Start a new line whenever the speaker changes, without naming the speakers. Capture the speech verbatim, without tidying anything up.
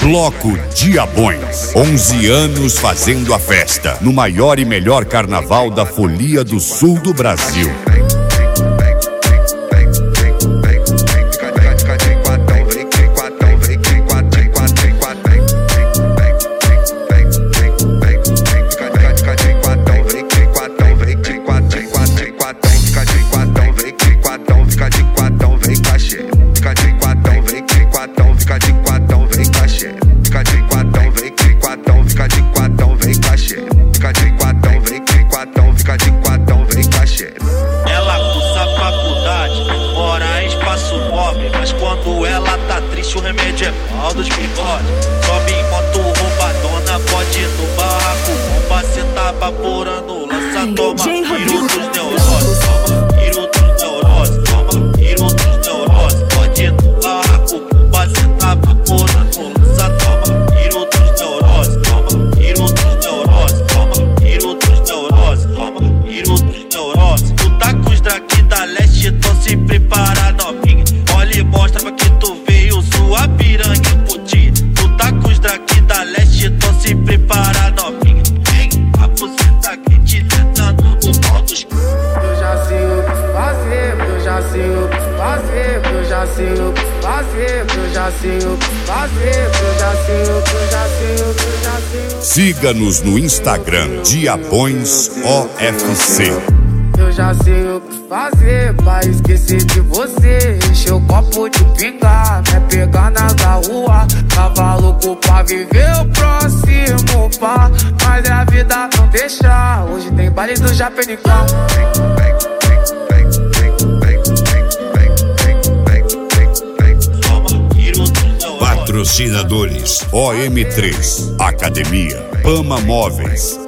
Bloco Diabões. onze anos fazendo a festa no maior e melhor carnaval da folia do sul do Brasil.
O remédio é mal dos picotes. Sobe em moto roubadona, pode ir no barraco. Bomba, cê tá vaporando, lança, toma tiro dos neuroses. Toma tiro dos neuroses, toma tiro dos neuroses. Pode ir no barraco, bomba, cê tá vaporando, lança, toma tiro dos neuroses. Toma tiro dos neuroses, toma tiro dos neuroses. Toma tiro dos neuroses. Tu tá com os drag da leste, então se prepara, novinha. Olha e mostra pra que tu veio sua piranha putinha. Tu tá com os drag da leste, então se prepara, novinha. Vem, a buceta quente sentando no pau dos...
Eu já sei o que fazer, eu já sei o que fazer, eu já sei o que fazer, eu já sei o que fazer, eu já sei o que, eu já sei o que, eu já sei o que...
Siga-nos no Instagram, Diabões O F C.
Eu já sei o que fazer pra esquecer de você. Encher o copo de pingar, me pegar na rua. Tava louco pra viver o próximo pá, mas a vida não deixa. Hoje tem baile do Japenicão.
Patrocinadores: O M três, Academia, Pama Móveis,